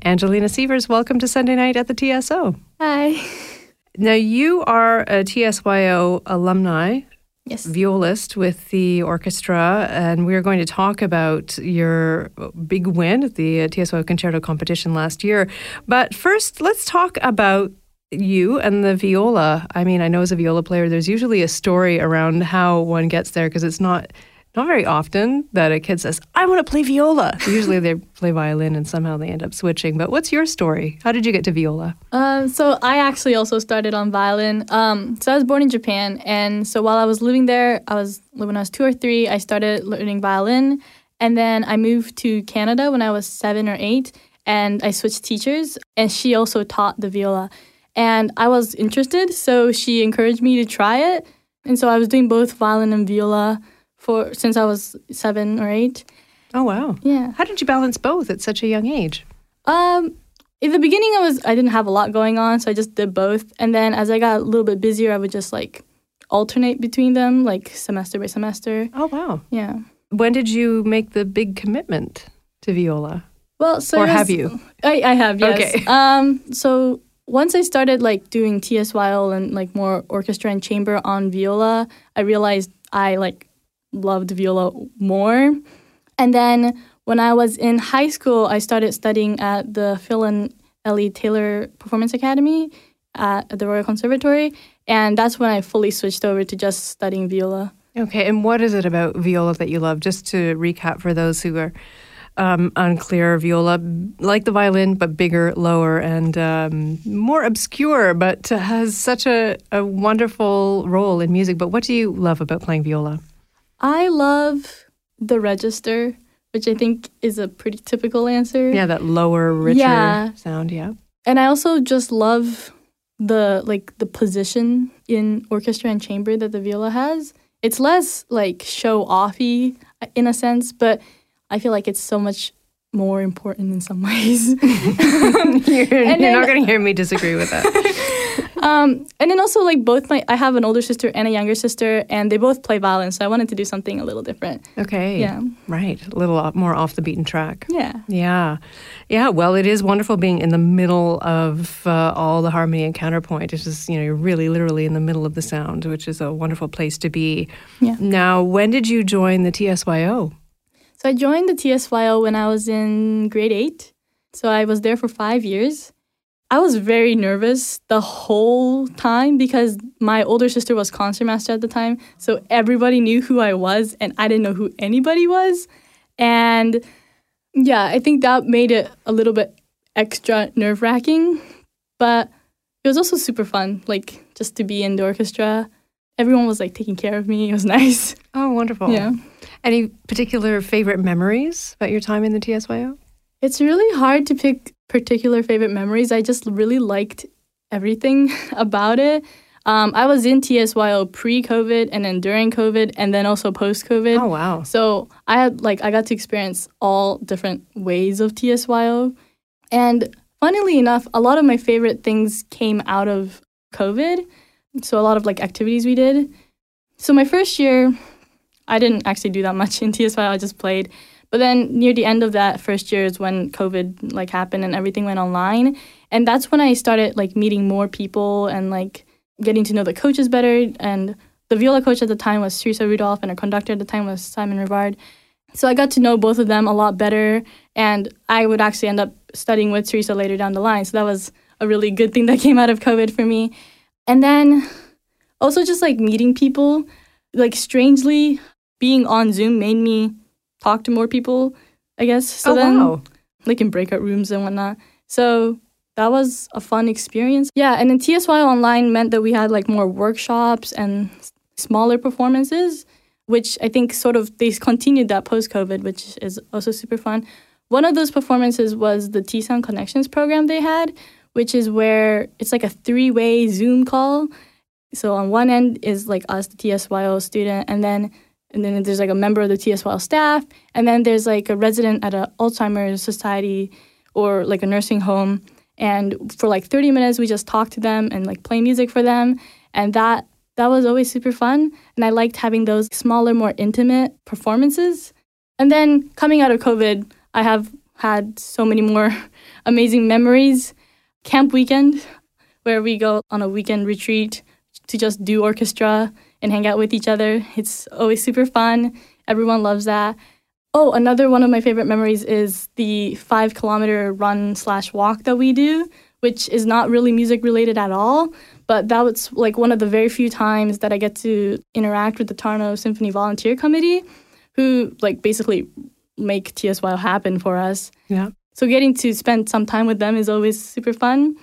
Angelina Sievers, welcome to Sunday Night at the TSO. Hi. Now, you are a TSYO alumni, Yes. violist with the orchestra, and we're going to talk about your big win at the TSYO Concerto competition last year. But first, let's talk about you and the viola. I mean, I know as a viola player, there's usually a story around how one gets there because it's not very often that a kid says, I want to play viola. Usually they play violin and somehow they end up switching. But what's your story? How did you get to viola? So I actually also started on violin. So I was born in Japan, and so while I was living there, when I was 2 or 3, I started learning violin, and then I moved to Canada when I was 7 or 8, and I switched teachers, and she also taught the viola. And I was interested, so she encouraged me to try it. And so I was doing both violin and viola since I was 7 or 8. Oh, wow. Yeah. How did you balance both at such a young age? In the beginning, I didn't have a lot going on, so I just did both. And then as I got a little bit busier, I would just alternate between them, semester by semester. Oh, wow. Yeah. When did you make the big commitment to viola? Well, have you? I have, yes. Okay. So once I started doing TSYL and more orchestra and chamber on viola, I realized I loved viola more. And then when I was in high school, I started studying at the Phil and Ellie Taylor Performance Academy at the Royal Conservatory, and that's when I fully switched over to just studying viola. Okay, and what is it about viola that you love? Just to recap for those who are unclear, viola, like the violin, but bigger, lower, and more obscure, but has such a wonderful role in music. But what do you love about playing viola? I love the register, which I think is a pretty typical answer. Yeah, that lower, richer sound, yeah. And I also just love the position in orchestra and chamber that the viola has. It's less show-offy in a sense, but I feel like it's so much more important in some ways. You're not going to hear me disagree with that. And then also I have an older sister and a younger sister, and they both play violin, so I wanted to do something a little different. Okay. Yeah. Right. A little more off the beaten track. Yeah. Yeah. Yeah. Well, it is wonderful being in the middle of all the harmony and counterpoint. It's just, you're really literally in the middle of the sound, which is a wonderful place to be. Yeah. Now, when did you join the TSYO? So I joined the TSYO when I was in grade 8. So I was there for 5 years. I was very nervous the whole time because my older sister was concertmaster at the time. So everybody knew who I was, and I didn't know who anybody was. And yeah, I think that made it a little bit extra nerve-wracking. But it was also super fun, just to be in the orchestra. Everyone was taking care of me. It was nice. Oh, wonderful. Yeah. Any particular favorite memories about your time in the TSYO? It's really hard to pick particular favorite memories. I just really liked everything about it. I was in TSYO pre-COVID and then during COVID and then also post-COVID. Oh, wow. So I got to experience all different ways of TSYO. And funnily enough, a lot of my favorite things came out of COVID. So a lot of activities we did. So my first year, I didn't actually do that much in TSYO. I just played. But then near the end of that first year is when COVID happened and everything went online. And that's when I started meeting more people and getting to know the coaches better. And the viola coach at the time was Teresa Rudolph, and our conductor at the time was Simon Rivard. So I got to know both of them a lot better. And I would actually end up studying with Teresa later down the line. So that was a really good thing that came out of COVID for me. And then also just meeting people, strangely being on Zoom made me talk to more people, I guess. So wow. In breakout rooms and whatnot. So that was a fun experience. Yeah, and then TSYO Online meant that we had more workshops and smaller performances, which I think they continued that post-COVID, which is also super fun. One of those performances was the T-Sound Connections program they had, which is where it's a 3-way Zoom call. So on one end is us, the TSYO student, and then there's a member of the TSYO staff, and then there's a resident at an Alzheimer's society or a nursing home. And for 30 minutes, we just talk to them and play music for them. And that was always super fun. And I liked having those smaller, more intimate performances. And then coming out of COVID, I have had so many more amazing memories. Camp weekend, where we go on a weekend retreat to just do orchestra and hang out with each other. It's always super fun. Everyone loves that. Oh, another one of my favorite memories is the 5-kilometer run/walk that we do, which is not really music related at all. But that was like one of the very few times that I get to interact with the Tarnow Symphony Volunteer Committee, who like basically make TSYL happen for us. Yeah. So getting to spend some time with them is always super fun.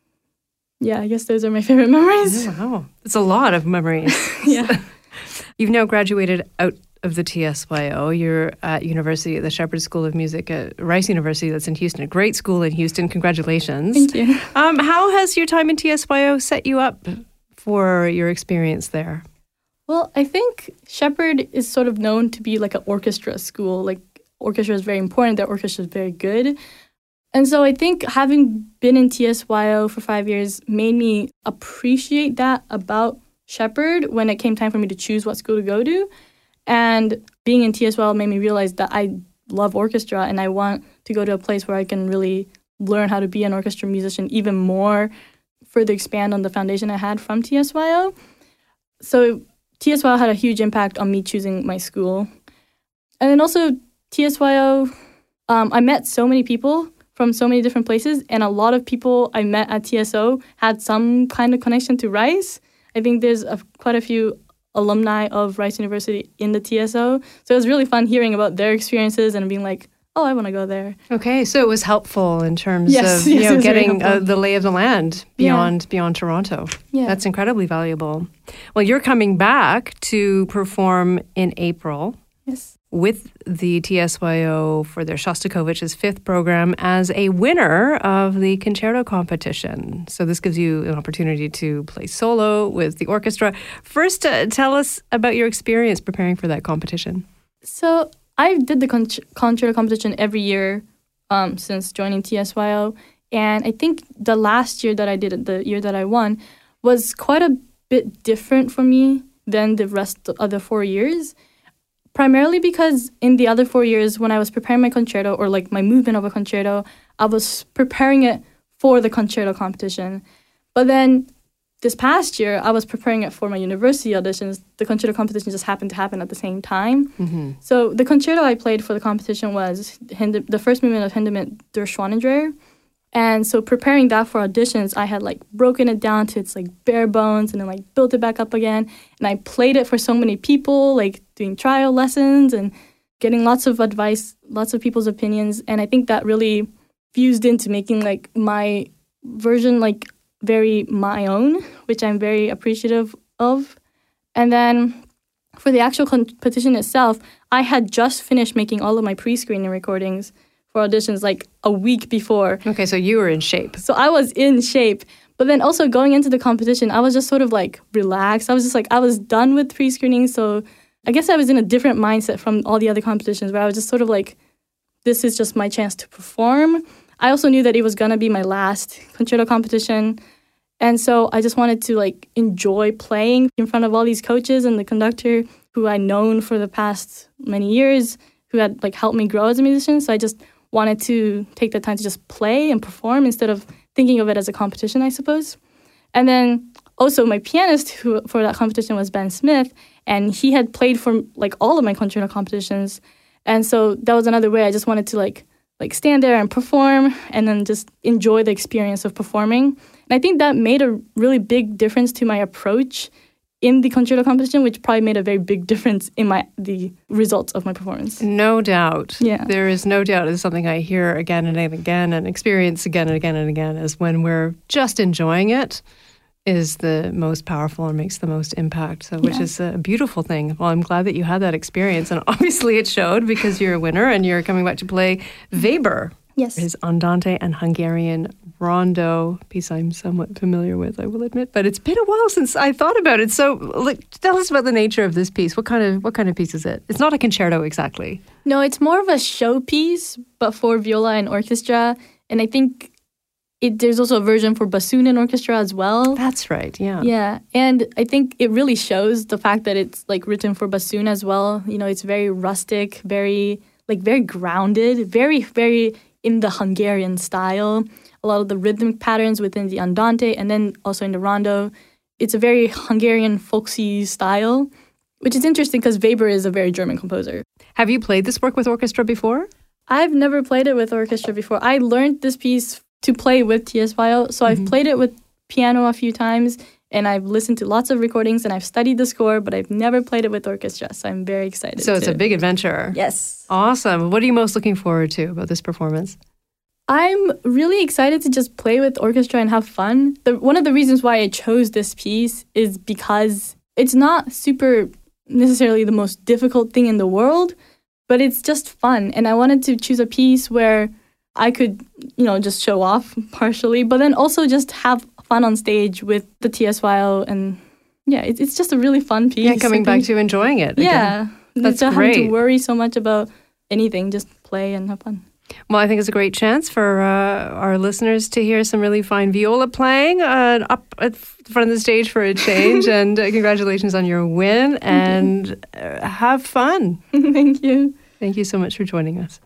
Yeah, I guess those are my favorite memories. Wow. It's a lot of memories. Yeah. You've now graduated out of the TSYO. You're at university at the Shepherd School of Music at Rice University. That's in Houston. A great school in Houston. Congratulations. Thank you. How has your time in TSYO set you up for your experience there? Well, I think Shepherd is sort of known to be like an orchestra school. Like orchestra is very important. Their orchestra is very good. And so I think having been in TSYO for 5 years made me appreciate that about Shepherd when it came time for me to choose what school to go to. And being in TSYO made me realize that I love orchestra and I want to go to a place where I can really learn how to be an orchestra musician even more, further expand on the foundation I had from TSYO. So TSYO had a huge impact on me choosing my school. And then also TSYO, I met so many people from so many different places, and a lot of people I met at TSO had some kind of connection to Rice. I think there's quite a few alumni of Rice University in the TSO. So it was really fun hearing about their experiences and being like, oh, I want to go there. Okay, so it was helpful in terms of yes, getting the lay of the land beyond Toronto. Yeah. That's incredibly valuable. Well, you're coming back to perform in April. Yes. With the TSYO for their Shostakovich's 5th program as a winner of the concerto competition. So this gives you an opportunity to play solo with the orchestra. First, tell us about your experience preparing for that competition. So I did the concerto competition every year since joining TSYO. And I think the last year that I did it, the year that I won, was quite a bit different for me than the rest of the 4 years. Primarily because in the other 4 years, when I was preparing my concerto or like my movement of a concerto, I was preparing it for the concerto competition. But then this past year, I was preparing it for my university auditions. The concerto competition just happened to happen at the same time. Mm-hmm. So the concerto I played for the competition was the first movement of Hindemith Der Schwanendreher. And so preparing that for auditions, I had like broken it down to its like bare bones and then like built it back up again. And I played it for so many people, like doing trial lessons and getting lots of advice, lots of people's opinions. And I think that really fused into making like my version like very my own, which I'm very appreciative of. And then for the actual competition itself, I had just finished making all of my pre-screening recordings for auditions like a week before. Okay, so you were in shape. So I was in shape. But then also going into the competition, I was just sort of like relaxed. I was just like, I was done with pre-screening. So I guess I was in a different mindset from all the other competitions where I was just sort of like, this is just my chance to perform. I also knew that it was going to be my last concerto competition. And so I just wanted to like enjoy playing in front of all these coaches and the conductor who I'd known for the past many years, who had like helped me grow as a musician. So I just wanted to take the time to just play and perform instead of thinking of it as a competition, I suppose. And then also my pianist who for that competition was Ben Smith, and he had played for like all of my concerto competitions. And so that was another way I just wanted to like stand there and perform and then just enjoy the experience of performing. And I think that made a really big difference to my approach in the concerto competition, which probably made a very big difference in the results of my performance. No doubt. Yeah. There is no doubt. It's something I hear again and again and experience again and again and again is when we're just enjoying it is the most powerful and makes the most impact. So, which is a beautiful thing. Well, I'm glad that you had that experience. And obviously it showed because you're a winner and you're coming back to play Weber. Yes. His Andante and Hungarian Rondo, piece I'm somewhat familiar with, I will admit, but it's been a while since I thought about it. So, tell us about the nature of this piece. What kind of piece is it? It's not a concerto exactly. No, it's more of a showpiece, but for viola and orchestra. And I think there's also a version for bassoon and orchestra as well. That's right. Yeah. Yeah, and I think it really shows the fact that it's like written for bassoon as well. You know, it's very rustic, very grounded, very, very in the Hungarian style. A lot of the rhythmic patterns within the andante and then also in the rondo. It's a very Hungarian folksy style, which is interesting because Weber is a very German composer. Have you played this work with orchestra before? I've never played it with orchestra before. I learned this piece to play with T.S. Weil, so I've played it with piano a few times, and I've listened to lots of recordings, and I've studied the score, but I've never played it with orchestra, so I'm very excited. So it's a big adventure. Yes. Awesome. What are you most looking forward to about this performance? I'm really excited to just play with orchestra and have fun. One of the reasons why I chose this piece is because it's not super necessarily the most difficult thing in the world, but it's just fun. And I wanted to choose a piece where I could, just show off partially, but then also just have fun on stage with the T.S. Weil. And yeah, it's just a really fun piece. Yeah, coming back to enjoying it again. Yeah. That's not great. having to worry so much about anything, just play and have fun. Well, I think it's a great chance for our listeners to hear some really fine viola playing up at front of the stage for a change. And congratulations on your win and have fun. Thank you. Thank you so much for joining us.